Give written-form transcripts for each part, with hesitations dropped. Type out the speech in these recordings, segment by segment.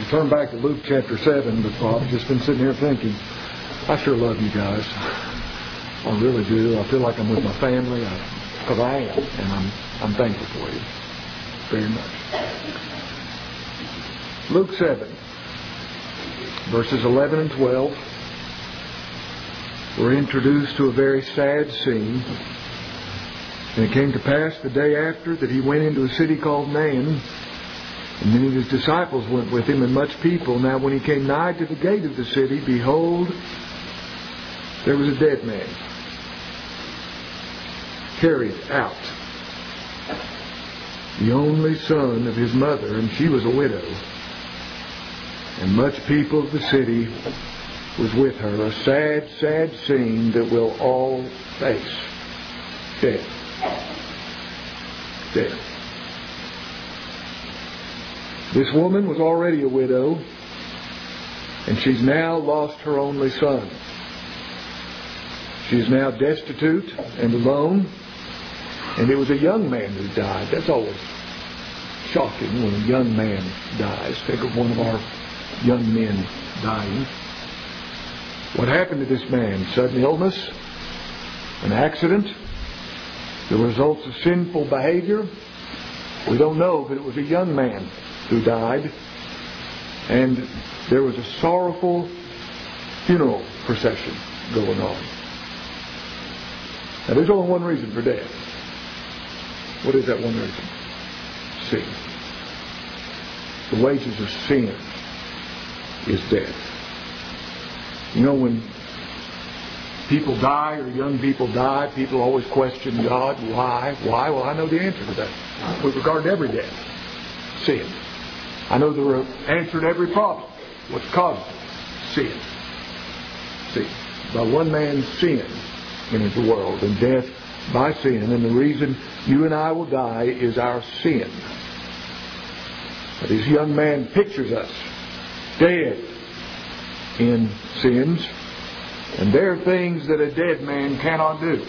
You turn back to Luke chapter 7, but I've just been sitting here thinking, I sure love you guys. I really do. I feel like I'm with my family, because I am, and I'm thankful for you very much. Luke 7, verses 11 and 12. We're introduced to a very sad scene. And it came to pass the day after that he went into a city called Nain, and many of his disciples went with him, and much people. Now when he came nigh to the gate of the city, behold, there was a dead man, carried out, the only son of his mother, and she was a widow. And much people of the city was with her. A sad, sad scene that we'll all face. Death. Death. This woman was already a widow, and she's now lost her only son. She is now destitute and alone, and it was a young man who died. That's always shocking when a young man dies. Think of one of our young men dying. What happened to this man? Sudden illness? An accident? The results of sinful behavior? We don't know, but it was a young man who died. And there was a sorrowful funeral procession going on. Now there's only one reason for death. What is that one reason? Sin. The wages of sin is death. You know, when people die or young people die, people always question God. Why? Why? Well, I know the answer to that. With regard to every death. Sin. I know the answer to every problem. What's caused it? Sin. Sin. By one man's sin entered the world, and death by sin. And the reason you and I will die is our sin. But this young man pictures us dead in sins, and there are things that a dead man cannot do,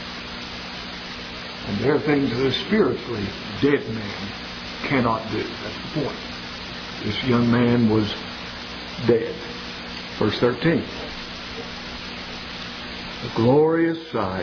and there are things that a spiritually dead man cannot do. That's the point. This young man was dead. Verse 13. A glorious sight.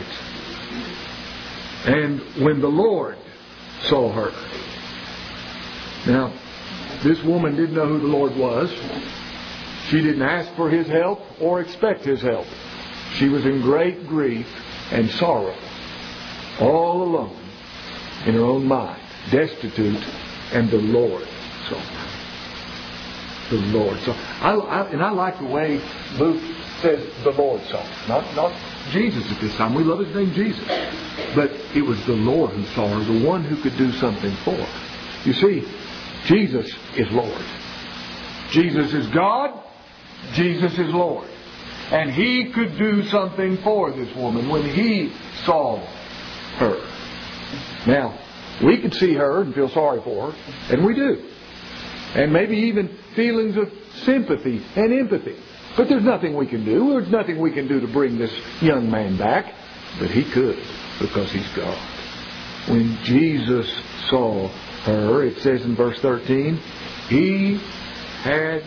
And when the Lord saw her. Now, this woman didn't know who the Lord was. She didn't ask for His help or expect His help. She was in great grief and sorrow, all alone in her own mind, destitute, and the Lord saw her. The Lord saw her. And I like the way Luke says the Lord saw her. Not Jesus at this time. We love His name Jesus. But it was the Lord who saw her, the one who could do something for her. You see, Jesus is Lord. Jesus is God. Jesus is Lord. And He could do something for this woman when He saw her. Now, we could see her and feel sorry for her, and we do. And maybe even feelings of sympathy and empathy. But there's nothing we can do. There's nothing we can do to bring this young man back. But He could, because He's God. When Jesus saw her, it says in verse 13, He had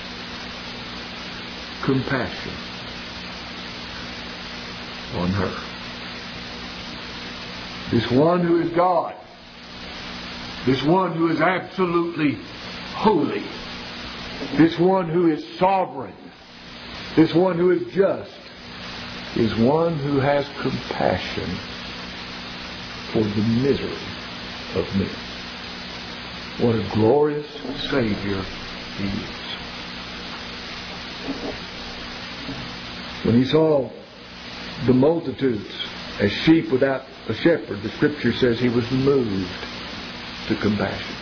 compassion on her. This one who is God, this one who is absolutely holy, this one who is sovereign, this one who is just, is one who has compassion for the misery of men. What a glorious Savior He is. When He saw the multitudes as sheep without a shepherd, the Scripture says He was moved to compassion.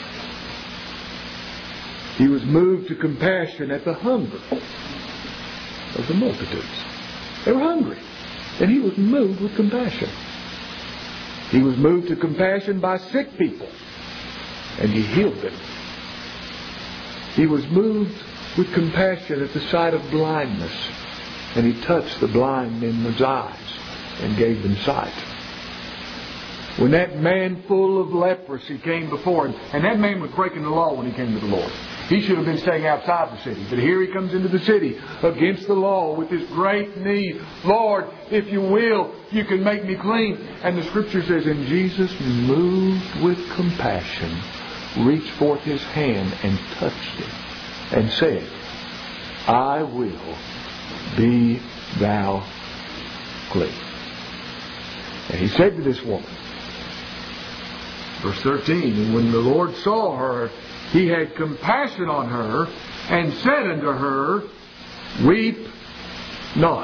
He was moved to compassion at the hunger of the multitudes. They were hungry, and He was moved with compassion. He was moved to compassion by sick people, and He healed them. He was moved with compassion at the sight of blindness, and He touched the blind men's eyes and gave them sight. When that man full of leprosy came before Him, and that man was breaking the law when he came to the Lord. He should have been staying outside the city. But here he comes into the city against the law with this great need. Lord, if you will, you can make me clean. And the Scripture says, and Jesus, moved with compassion, reached forth His hand and touched him and said, I will be thou clean. And He said to this woman, verse 13, and when the Lord saw her, He had compassion on her and said unto her, weep not.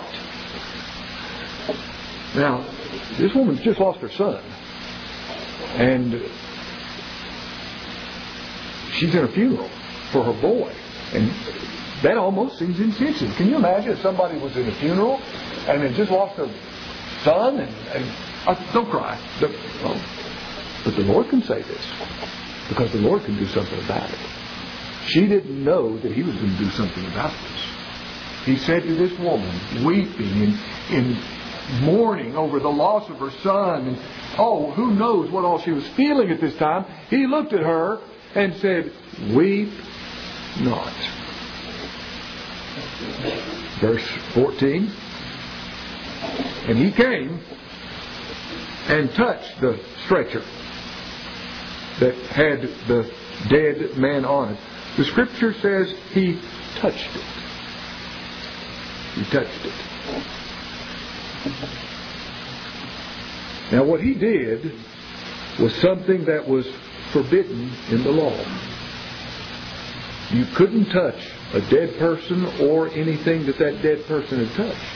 Now, this woman's just lost her son. And she's in a funeral for her boy. And that almost seems insensitive. Can you imagine if somebody was in a funeral and had just lost their son? Don't cry. But the Lord can say this, because the Lord can do something about it. She didn't know that He was going to do something about this. He said to this woman, weeping in mourning over the loss of her son, and who knows what all she was feeling at this time, He looked at her and said, weep not. Verse 14, and He came and touched the stretcher that had the dead man on it. The Scripture says He touched it. He touched it. Now what He did was something that was forbidden in the law. You couldn't touch a dead person or anything that dead person had touched.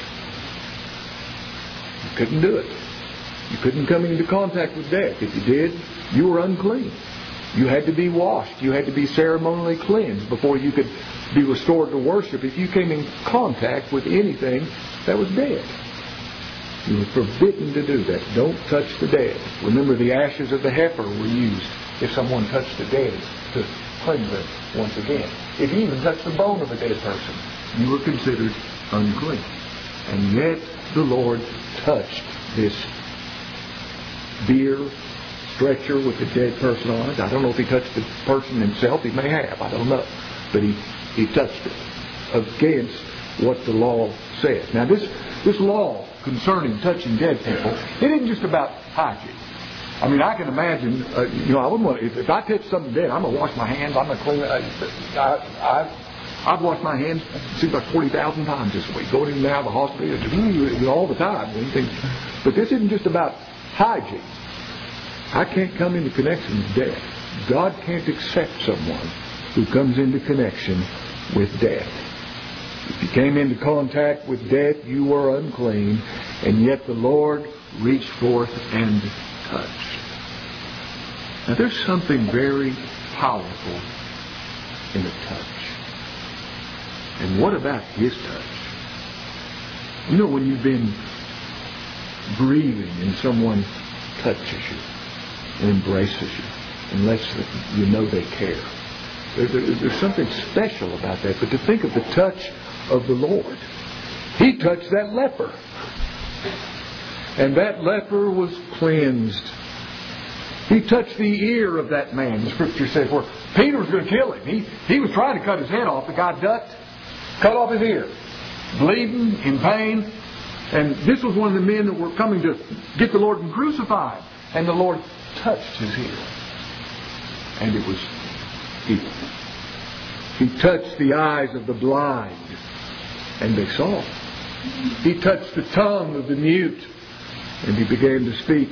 You couldn't do it. You couldn't come into contact with death. If you did, you were unclean. You had to be washed. You had to be ceremonially cleansed before you could be restored to worship if you came in contact with anything that was dead. You were forbidden to do that. Don't touch the dead. Remember, the ashes of the heifer were used if someone touched the dead to cleanse them once again. If you even touched the bone of a dead person, you were considered unclean. And yet the Lord touched this bier stretcher with the dead person on it. I don't know if He touched the person himself. He may have. I don't know. But he touched it against what the law said. Now this law concerning touching dead people, it isn't just about hygiene. I mean, I can imagine, I wouldn't want, if I touch something dead, I'm going to wash my hands, I'm going to clean it. I've washed my hands, it seems like 40,000 times this week, going in and out of the hospital, all the time. But this isn't just about hygiene. I can't come into connection with death. God can't accept someone who comes into connection with death. If you came into contact with death, you were unclean, and yet the Lord reached forth and touched. Now there's something very powerful in a touch. And what about His touch? You know, when you've been grieving and someone touches you and embraces you and lets you know they care. There's something special about that. But to think of the touch of the Lord. He touched that leper. And that leper was cleansed. He touched the ear of that man. The Scripture says where Peter was going to kill him. He was trying to cut his head off. The guy ducked, cut off his ear, bleeding, in pain. And this was one of the men that were coming to get the Lord and crucify him. And the Lord touched his ear. And it was healed. He touched the eyes of the blind. And they saw. He touched the tongue of the mute. And he began to speak.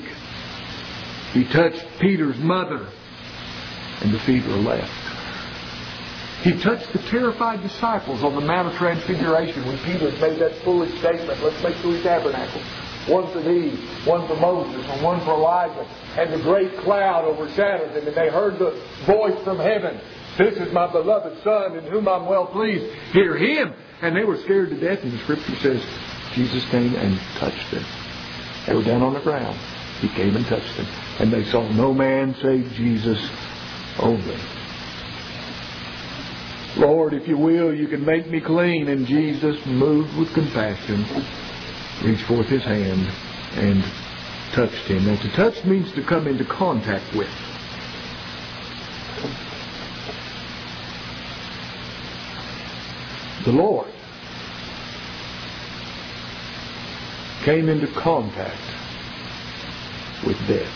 He touched Peter's mother. And the fever left. He touched the terrified disciples on the Mount of Transfiguration when Peter made that foolish statement, let's make 3 tabernacles. One for thee, one for Moses, and one for Elijah. And the great cloud overshadowed them, and they heard the voice from heaven. This is my beloved Son, in whom I'm well pleased. Hear Him. And they were scared to death, and the Scripture says Jesus came and touched them. They were down on the ground. He came and touched them. And they saw no man save Jesus only. Lord, if you will, you can make me clean. And Jesus, moved with compassion, reached forth His hand and touched him. Now, to touch means to come into contact with. the Lord came into contact with death.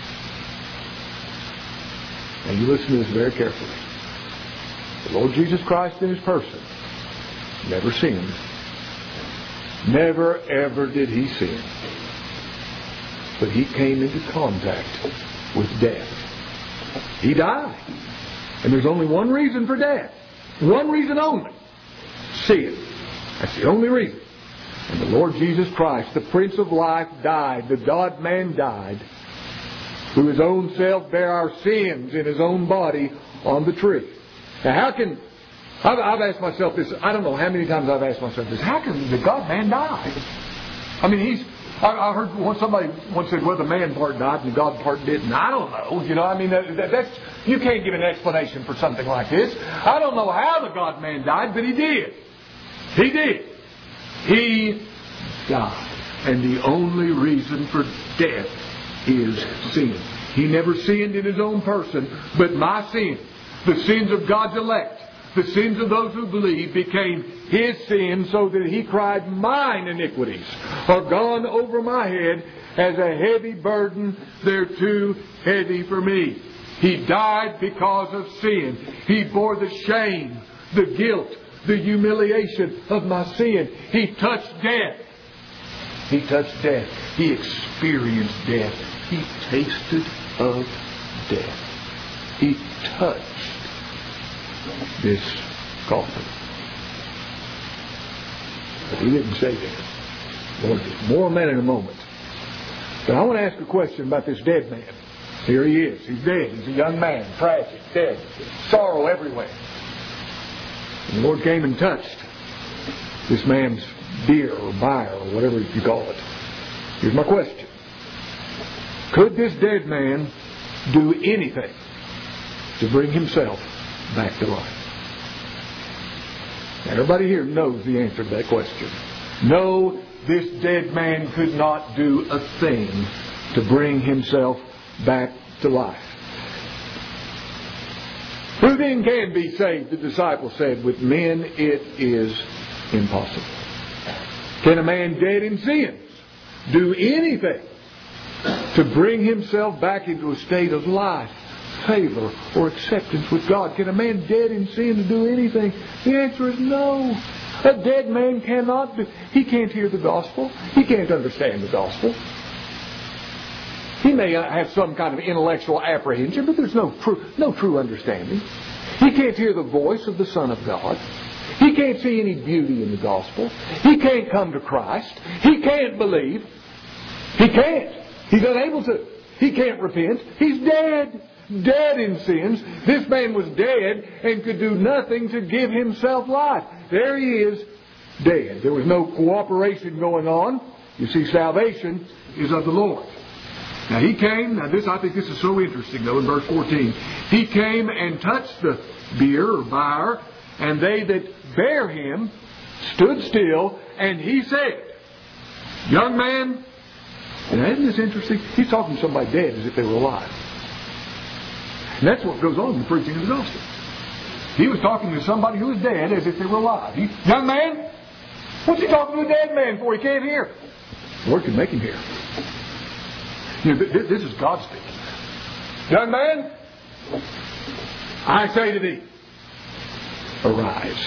Now you listen to this very carefully. The Lord Jesus Christ in His person never sinned. Never ever did He sin. But He came into contact with death. He died. And there's only one reason for death. One reason only. Sin. That's the only reason. And the Lord Jesus Christ, the Prince of Life, died. The God-man died. Through His own self bare our sins in His own body on the tree. Now I've asked myself this, I don't know how many times I've asked myself this, how can the God-man die? I mean, I heard somebody once said, well, the man part died and the God part didn't. I don't know. I mean, that's you can't give an explanation for something like this. I don't know how the God-man died, but He did. He did. He died. And the only reason for death is sin. He never sinned in His own person, but my sin, the sins of God's elect, the sins of those who believe, became His sin, so that He cried, mine iniquities are gone over my head as a heavy burden. They're too heavy for me. He died because of sin. He bore the shame, the guilt, the humiliation of my sin. He touched death. He touched death. He experienced death. He tasted of death. He touched this coffin. But He didn't say that. Lord did. More on that in a moment. But I want to ask a question about this dead man. Here he is. He's dead. He's a young man. Tragic. Dead. Sorrow everywhere. And the Lord came and touched this man's bier or bier or whatever you call it. Here's my question. Could this dead man do anything to bring himself back to life? Now, everybody here knows the answer to that question. No, this dead man could not do a thing to bring himself back to life. Who then can be saved? The disciple said, with men it is impossible. Can a man dead in sins do anything to bring himself back into a state of life, favor, or acceptance with God? Can a man dead in sin do anything? The answer is no. A dead man cannot do. He can't hear the gospel. He can't understand the gospel. He may have some kind of intellectual apprehension, but there's no true understanding. He can't hear the voice of the Son of God. He can't see any beauty in the gospel. He can't come to Christ. He can't believe. He can't. He's unable to. He can't repent. He's dead. Dead in sins. This man was dead and could do nothing to give himself life. There he is, dead. There was no cooperation going on. You see, salvation is of the Lord. Now He came, I think this is so interesting though in verse 14. He came and touched the bier or bier, and they that bare Him stood still, and He said, young man, now isn't this interesting? He's talking to somebody dead as if they were alive. And that's what goes on in the preaching of the gospel. He was talking to somebody who was dead as if they were alive. Young man, what's He talking to a dead man for? He can't hear. The Lord can make him hear. This is God speaking. Young man, I say to thee, arise.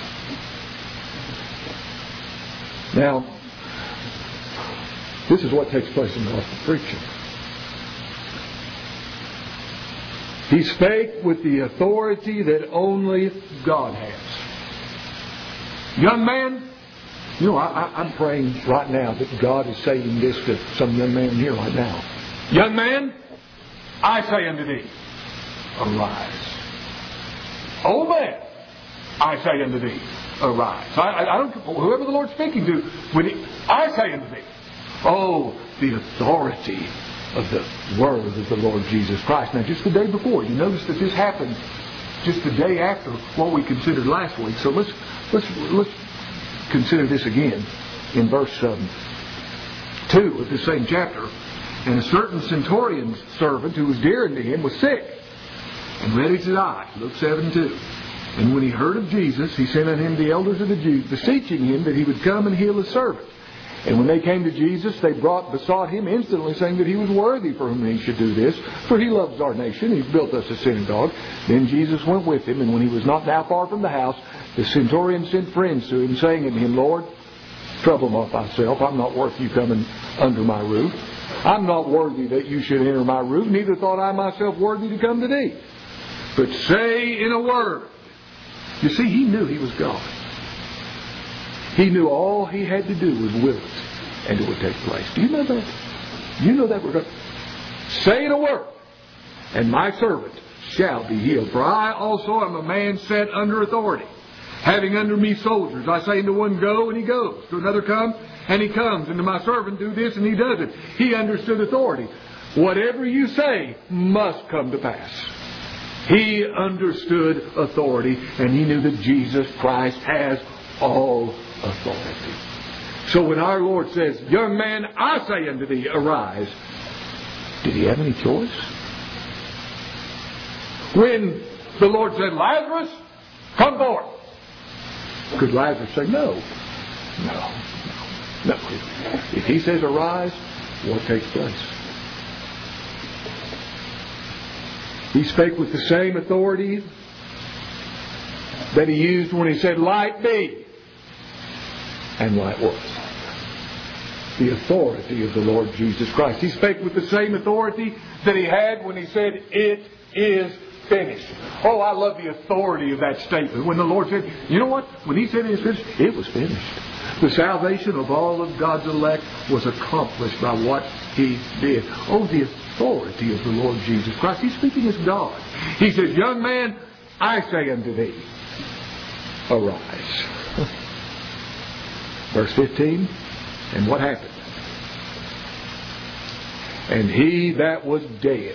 Now, this is what takes place in gospel preaching. He spake with the authority that only God has. Young man, I'm praying right now that God is saying this to some young man here right now. Young man, I say unto thee, arise. Old man, I say unto thee, arise. I don't, whoever the Lord's speaking to, I say unto thee. Oh, the authority of the word of the Lord Jesus Christ. Now, just the day before, you notice that this happened just the day after what we considered last week. So let's consider this again in verse 2 of the same chapter. And a certain centurion's servant who was dear unto him was sick and ready to die. Luke 7:2. And when he heard of Jesus, he sent unto him the elders of the Jews, beseeching him that he would come and heal his servant. And when they came to Jesus, they besought him instantly, saying that he was worthy for whom he should do this, for he loves our nation. He's built us a synagogue. Then Jesus went with him, and when he was not now far from the house, the centurion sent friends to him, saying unto him, Lord, trouble not thyself. I'm not worth you coming under my roof. I'm not worthy that you should enter my roof, neither thought I myself worthy to come to thee. But say in a word. You see, he knew he was God. He knew all he had to do was will it, and it would take place. Do you know that? You know that we're going to say in a word, and my servant shall be healed. For I also am a man set under authority, having under me soldiers. I say unto one, go, and he goes. To another, come, and he comes. And to my servant, do this, and he does it. He understood authority. Whatever you say must come to pass. He understood authority, and he knew that Jesus Christ has all authority. So when our Lord says, young man, I say unto thee, arise, did he have any choice? When the Lord said, Lazarus, come forth, could Lazarus say no? No. If he says arise, what takes place? He spake with the same authority that he used when he said, light be. And light was. The authority of the Lord Jesus Christ. He spake with the same authority that he had when he said, it is finished. Oh, I love the authority of that statement. When the Lord said, you know what? When he said it is finished, it was finished. The salvation of all of God's elect was accomplished by what he did. Oh, the authority of the Lord Jesus Christ. He's speaking as God. He says, young man, I say unto thee, arise. Verse 15, and what happened? And he that was dead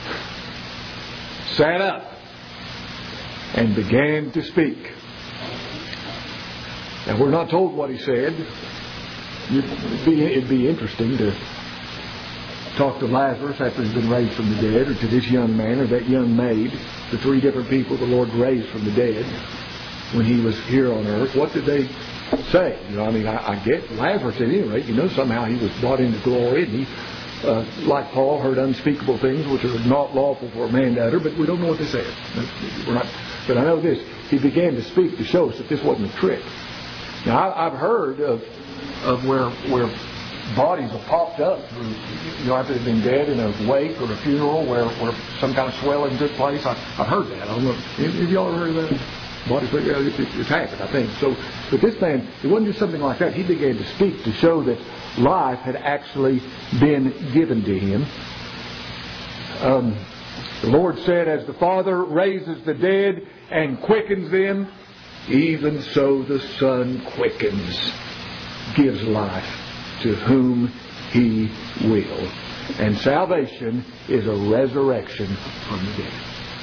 sat up and began to speak. Now, we're not told what he said. It'd be interesting to talk to Lazarus after he's been raised from the dead, or to this young man or that young maid, the three different people the Lord raised from the dead when he was here on earth. What did they say? You know, I mean, I get Lazarus at any rate. You know, somehow he was brought into glory, and he, like Paul, heard unspeakable things which are not lawful for a man to utter, but we don't know what they said. But I know this. He began to speak to show us that this wasn't a trick. Now, I've heard of where bodies have popped up through, you know, after they've been dead in a wake or a funeral where some kind of swelling took place. I've heard that. I don't know. Have y'all ever heard of that? It's happened, I think. So, but this man, it wasn't just something like that. He began to speak to show that life had actually been given to him. The Lord said, as the Father raises the dead and quickens them, even so the Son quickens, gives life to whom He will. And salvation is a resurrection from the dead.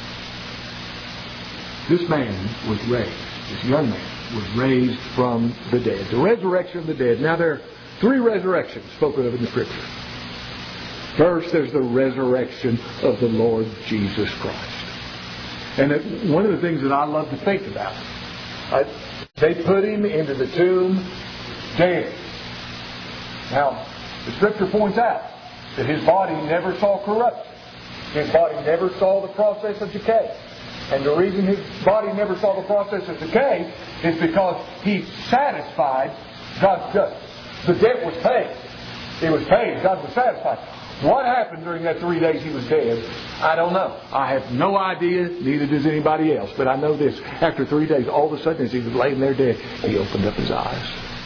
This man was raised, this young man was raised from the dead. The resurrection of the dead. Now there are three resurrections spoken of in the Scripture. First, there's the resurrection of the Lord Jesus Christ. And one of the things that I love to think about, they put him into the tomb dead. Now, the Scripture points out that his body never saw corruption. His body never saw the process of decay. And the reason his body never saw the process of decay is because he satisfied God's justice. The debt was paid. It was paid. God was satisfied. What happened during that 3 days he was dead, I don't know. I have no idea, neither does anybody else. But I know this. After 3 days, all of a sudden as he was laying there dead, he opened up his eyes.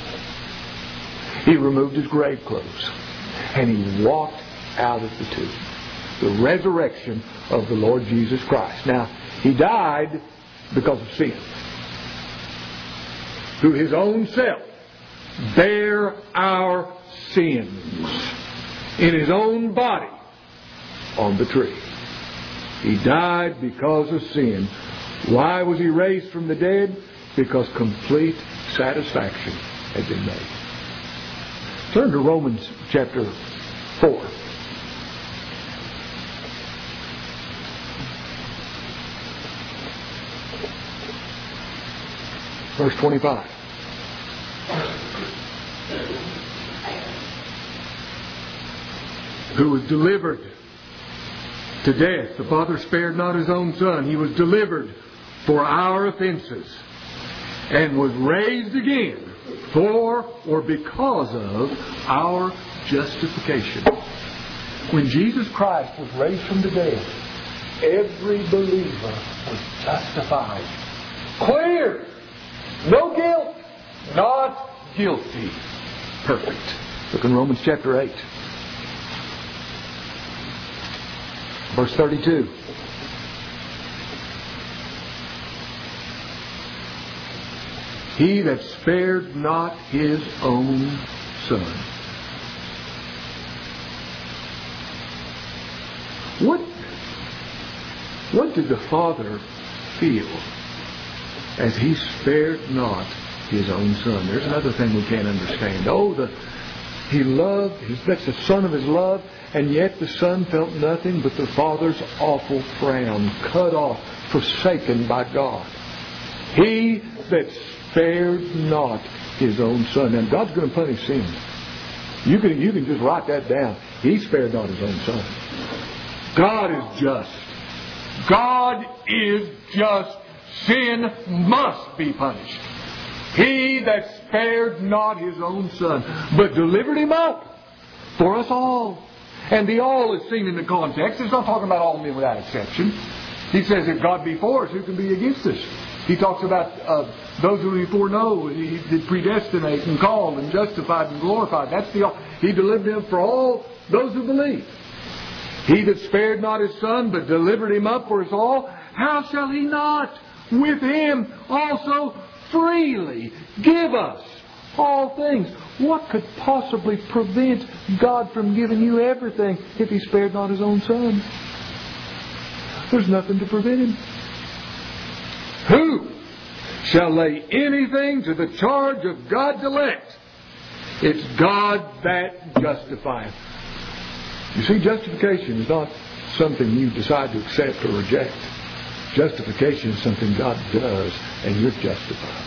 He removed his grave clothes. And he walked out of the tomb. The resurrection of the Lord Jesus Christ. Now, he died because of sin. Through his own self, bare our sins in his own body on the tree. He died because of sin. Why was he raised from the dead? Because complete satisfaction had been made. Turn to Romans chapter 4. Verse 25. Who was delivered to death. The Father spared not His own Son. He was delivered for our offenses and was raised again for or because of our justification. When Jesus Christ was raised from the dead, every believer was justified. Clear. No guilt. Not guilty. Perfect. Look in Romans chapter 8. Verse 32. He that spared not His own Son. What did the Father feel as He spared not His own Son? There's another thing we can't understand. He loved, that's the Son of His love, and yet the Son felt nothing but the Father's awful frown, cut off, forsaken by God. He that spared not His own Son. And God's going to punish sin. You can just write that down. He spared not His own Son. God is just. God is just. Sin must be punished. He that spared not His own Son, but delivered Him up for us all. And the all is seen in the context. It's not talking about all men without exception. He says, if God be for us, who can be against us? He talks about those who He foreknow, He did predestinate and called and justified and glorified. That's the all. He delivered Him for all those who believe. He that spared not His Son, but delivered Him up for us all, how shall He not with Him also freely give us all things? What could possibly prevent God from giving you everything if He spared not His own Son? There's nothing to prevent Him. Who shall lay anything to the charge of God's elect? It's God that justifieth. You see, justification is not something you decide to accept or reject. Justification is something God does, and you're justified.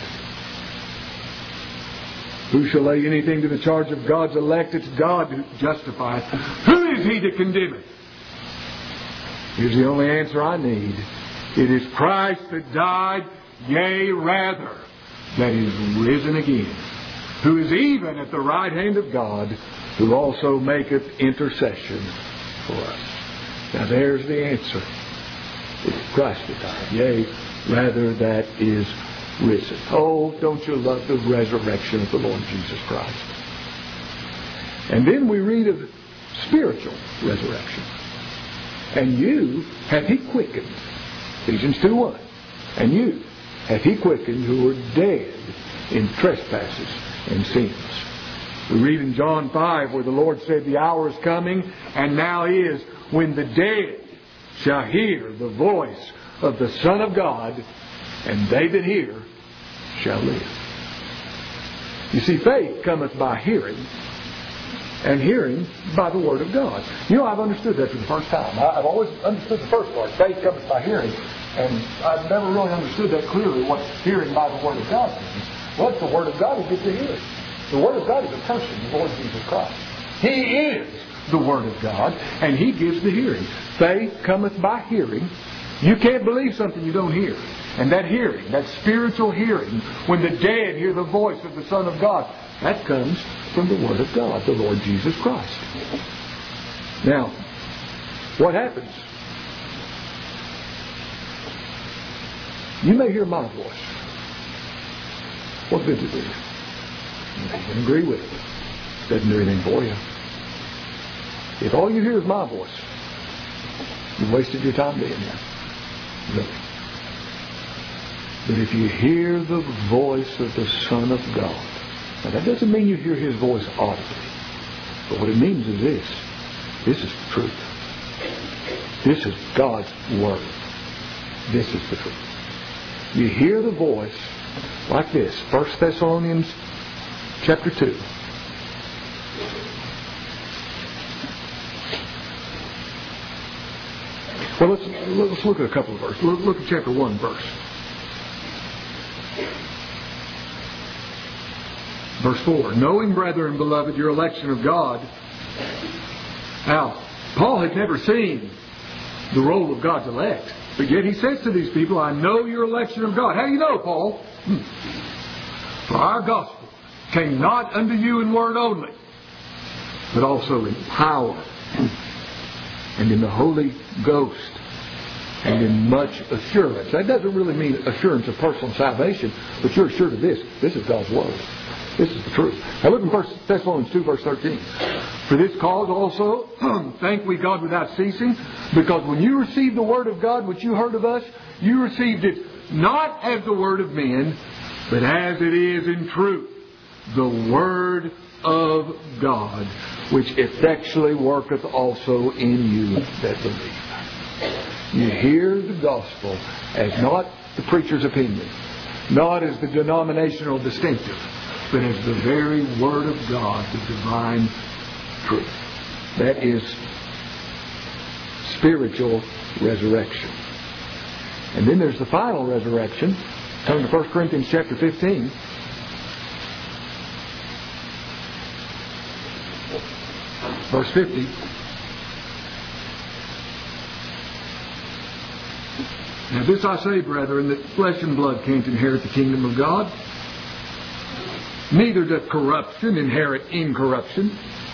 Who shall lay anything to the charge of God's elect? It's God who justifieth. Who is He that condemneth? Here's the only answer I need. It is Christ that died, yea, rather, that is risen again, who is even at the right hand of God, who also maketh intercession for us. Now there's the answer. It's Christ that died, yea, rather, that is risen. Oh, don't you love the resurrection of the Lord Jesus Christ? And then we read of spiritual resurrection. And you hath He quickened. Ephesians 2:1. And you hath He quickened who were dead in trespasses and sins. We read in John 5 where the Lord said, the hour is coming, and now is, when the dead shall hear the voice of the Son of God, and they that hear shall live. You see, faith cometh by hearing, and hearing by the Word of God. You know, I've understood that for the first time. I've always understood the first part. Faith cometh by hearing, and I've never really understood that clearly, what hearing by the Word of God means. Well, it's the Word of God who gets to hear it. The Word of God is a person, the Lord Jesus Christ. He is the Word of God, and He gives the hearing. Faith cometh by hearing. You can't believe something you don't hear. And that hearing, that spiritual hearing, when the dead hear the voice of the Son of God, that comes from the Word of God, the Lord Jesus Christ. Now, what happens? You may hear my voice. What good does it do? You can agree with it. It doesn't do anything for you. If all you hear is my voice, you've wasted your time being here. Really. But if you hear the voice of the Son of God, now that doesn't mean you hear His voice audibly. But what it means is this. This is truth. This is God's Word. This is the truth. You hear the voice like this. 1 Thessalonians chapter 2. Well, let's look at a couple of verses. Look at chapter 1 verse. Verse 4, knowing, brethren, beloved, your election of God. Now, Paul had never seen the roll of God's elect. But yet he says to these people, I know your election of God. How do you know, Paul? For our gospel came not unto you in word only, but also in power and in the Holy Ghost and in much assurance. That doesn't really mean assurance of personal salvation, but you're assured of this. This is God's Word. This is the truth. Now look in 1 Thessalonians 2, verse 13. For this cause also thank we God without ceasing, because when you received the Word of God which you heard of us, you received it not as the word of men, but as it is in truth, the Word of God, which effectually worketh also in you that believe. You hear the gospel as not the preacher's opinion, not as the denominational distinctive, but as the very Word of God, the divine truth. That is spiritual resurrection. And then there's the final resurrection. Come to 1 Corinthians chapter 15. Verse 50. Now this I say, brethren, that flesh and blood can't inherit the kingdom of God. Neither doth corruption inherit incorruption.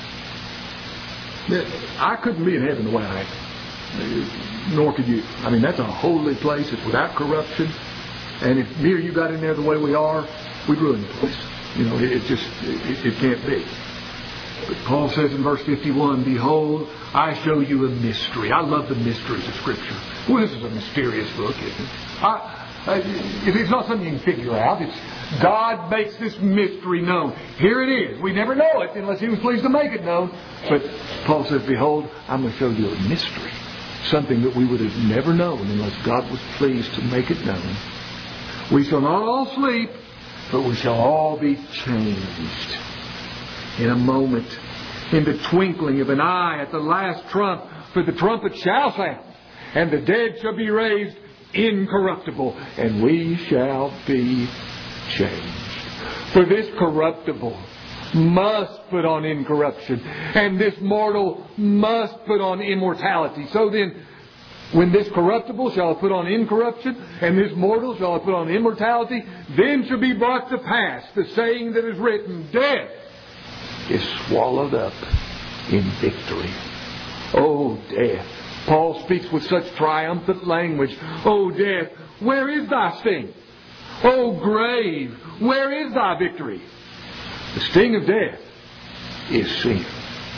I couldn't be in heaven the way I am. Nor could you. I mean, that's a holy place. It's without corruption. And if me or you got in there the way we are, we'd ruin the place. You know, it can't be. But Paul says in verse 51, behold, I show you a mystery. I love the mysteries of Scripture. Well, this is a mysterious book, isn't it? It's not something you can figure out. It's God makes this mystery known. Here it is. We never know it unless He was pleased to make it known. But Paul says, behold, I'm going to show you a mystery. Something that we would have never known unless God was pleased to make it known. We shall not all sleep, but we shall all be changed. In a moment, in the twinkling of an eye, at the last trump, for the trumpet shall sound, and the dead shall be raised incorruptible, and we shall be changed. For this corruptible must put on incorruption, and this mortal must put on immortality. So then, when this corruptible shall have put on incorruption, and this mortal shall have put on immortality, then shall be brought to pass the saying that is written, death is swallowed up in victory. O death. Paul speaks with such triumphant language. O death, where is thy sting? O grave, where is thy victory? The sting of death is sin.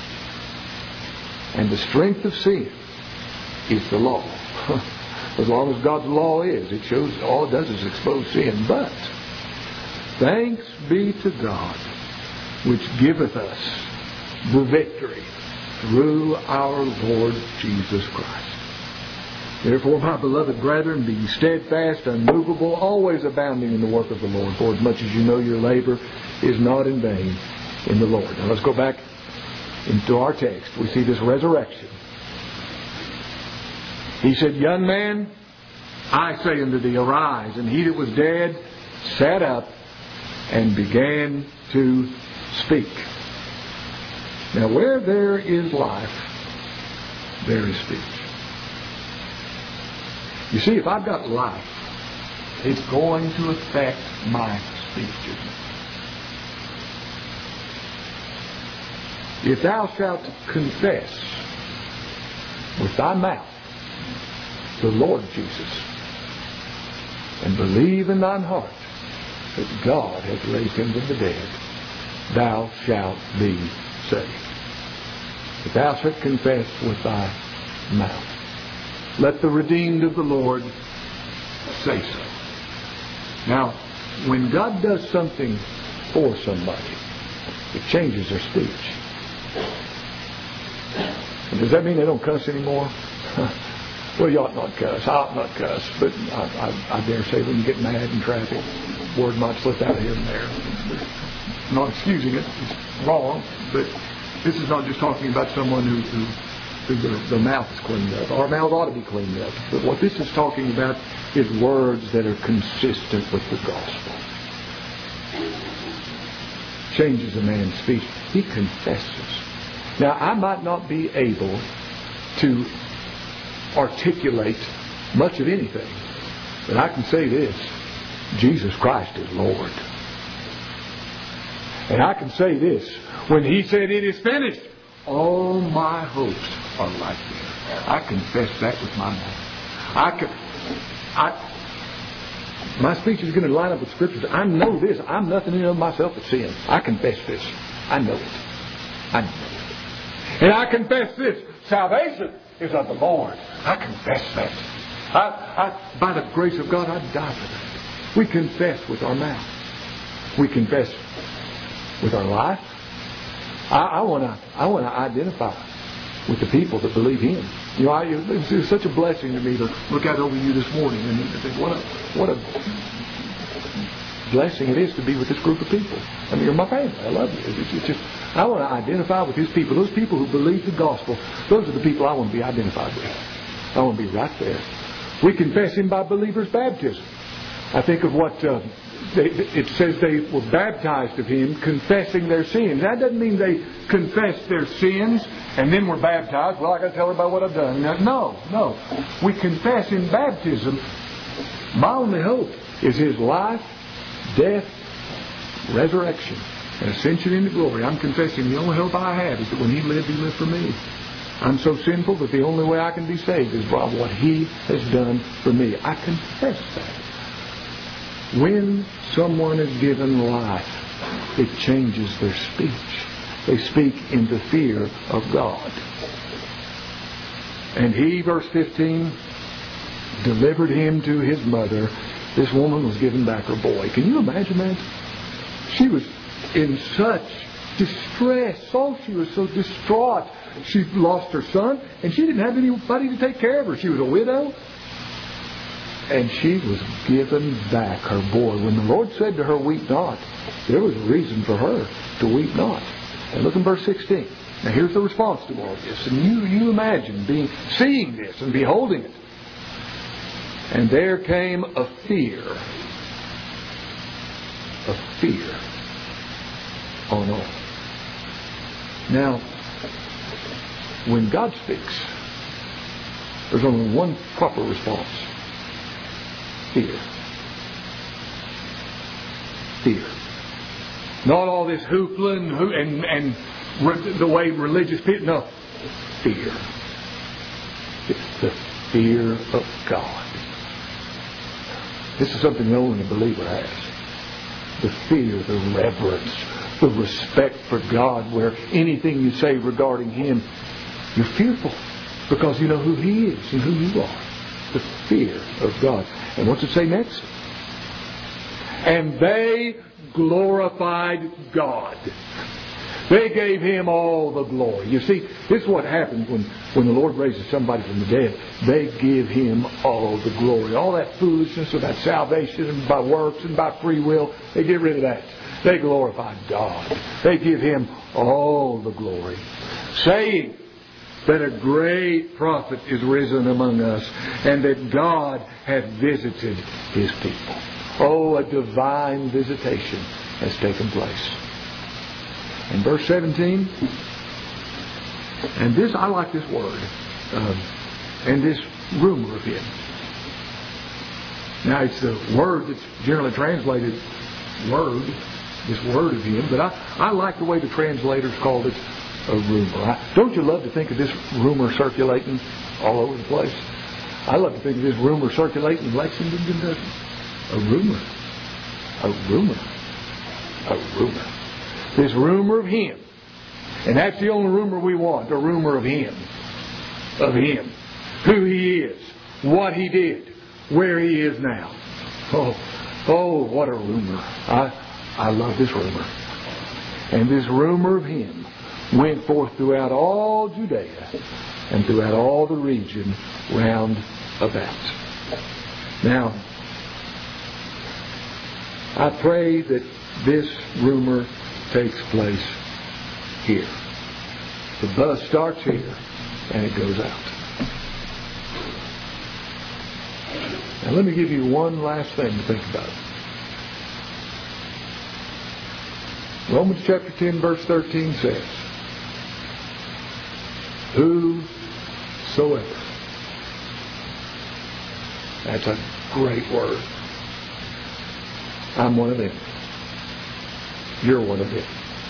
And the strength of sin is the law. As long as God's law is, it shows all it does is expose sin. But thanks be to God, which giveth us the victory through our Lord Jesus Christ. Therefore, my beloved brethren, be steadfast, unmovable, always abounding in the work of the Lord, for as much as you know your labor is not in vain in the Lord. Now let's go back into our text. We see this resurrection. He said, young man, I say unto thee, arise. And he that was dead sat up and began to speak. Now where there is life, there is speech. You see, if I've got life, it's going to affect my speech, isn't it? If thou shalt confess with thy mouth the Lord Jesus, and believe in thine heart that God hath raised him from the dead, thou shalt be saved. If thou shalt confess with thy mouth. Let the redeemed of the Lord say so. Now, when God does something for somebody, it changes their speech. And does that mean they don't cuss anymore? Well, you ought not cuss. I ought not cuss. But I dare say when you get mad in traffic, word might slip out here and there. I'm not excusing it. It's wrong. But this is not just talking about someone who the mouth is cleaned up. Our mouth ought to be cleaned up. But what this is talking about is words that are consistent with the gospel. changes a man's speech. He confesses. Now, I might not be able to articulate much of anything, but I can say this: Jesus Christ is Lord. And I can say this: when He said, "It is finished," all my hopes are like this. I confess that with my mouth. My speech is going to line up with Scriptures. I know this. I'm nothing in and of myself but sin. I confess this. I know it. I know it. And I confess this: salvation is of the Lord. I confess that. By the grace of God, I'd die for that. We confess with our mouth. We confess with our life. I want to identify with the people that believe Him. You know, it's such a blessing to me to look out over you this morning and think, what a blessing it is to be with this group of people. I mean, you're my family. I love you. It's just, I want to identify with His people. Those people who believe the gospel, those are the people I want to be identified with. I want to be right there. We confess Him by believers' baptism. I think of what it says they were baptized of Him, confessing their sins. That doesn't mean they confess their sins and then were baptized. Well, I got to tell everybody what I've done. No. We confess in baptism. My only hope is His life, death, resurrection, and ascension into glory. I'm confessing the only hope I have is that when He lived for me. I'm so sinful that the only way I can be saved is by what He has done for me. I confess that. When someone is given life, it changes their speech. They speak in the fear of God. And He, verse 15, delivered him to his mother. This woman was given back her boy. Can you imagine that? She was in such distress. Oh, she was so distraught. She lost her son, and she didn't have anybody to take care of her. She was a widow. And she was given back her boy. When the Lord said to her, "Weep not," there was a reason for her to weep not. And look in verse 16. Now here's the response to all this. And you imagine seeing this and beholding it. And there came a fear on all. Now, when God speaks, there's only one proper response. Fear. Not all this hoopla and the way religious people. No. Fear. The fear of God. This is something only a believer has. The fear, the reverence, the respect for God, where anything you say regarding Him, you're fearful because you know who He is and who you are. The fear of God. And what's it say next? And they glorified God. They gave Him all the glory. You see, this is what happens when the Lord raises somebody from the dead. They give Him all the glory. All that foolishness about salvation and by works and by free will, they get rid of that. They glorify God. They give Him all the glory. Saying that a great prophet is risen among us, and that God hath visited His people. Oh, a divine visitation has taken place. In verse 17, and this, I like this word, and this rumor of Him. Now, it's the word that's generally translated word, this word of Him, but I like the way the translators called it a rumor. Don't you love to think of this rumor circulating all over the place? I love to think of this rumor circulating in Lexington, Kentucky. A rumor. This rumor of Him. And that's the only rumor we want. A rumor of Him. Of Him. Who He is. What He did. Where He is now. Oh, what a rumor. I love this rumor. And this rumor of Him went forth throughout all Judea and throughout all the region round about. Now, I pray that this rumor takes place here. The buzz starts here and it goes out. Now let me give you one last thing to think about. Romans chapter 10 verse 13 says, whosoever. That's a great word. I'm one of them. You're one of them.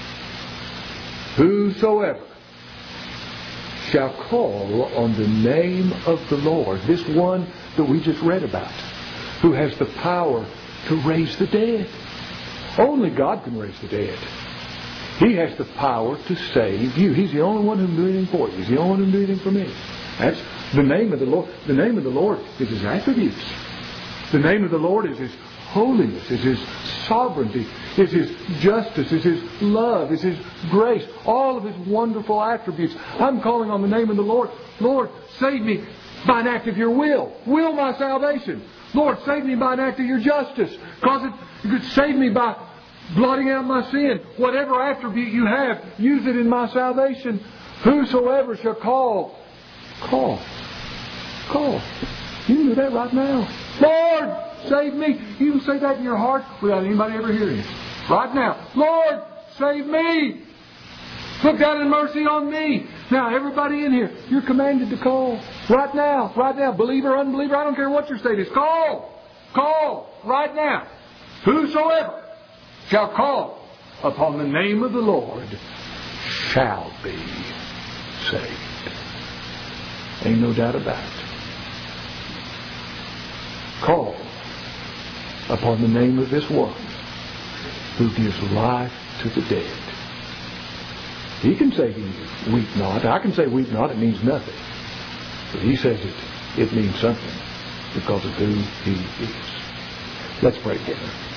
Whosoever shall call on the name of the Lord, this one that we just read about, who has the power to raise the dead. Only God can raise the dead. He has the power to save you. He's the only one who can do anything for you. He's the only one who can do anything for me. That's the name of the Lord. The name of the Lord is His attributes. The name of the Lord is His holiness, is His sovereignty, is His justice, is His love, is His grace, all of His wonderful attributes. I'm calling on the name of the Lord. Lord, save me by an act of your will. Will my salvation. Lord, save me by an act of your justice. Cause you could save me by blotting out my sin. Whatever attribute you have, use it in my salvation. Whosoever shall call. You can do that right now. Lord, save me. You can say that in your heart without anybody ever hearing it. Right now. Lord, save me. Look down in mercy on me. Now, everybody in here, you're commanded to call. Right now. Right now. Believer, unbeliever, I don't care what your state is. Call. Call. Right now. Whosoever shall call upon the name of the Lord shall be saved. Ain't no doubt about it. Call upon the name of this one who gives life to the dead. He can say to you, weep not. I can say weep not, it means nothing. But He says it means something because of who He is. Let's pray together.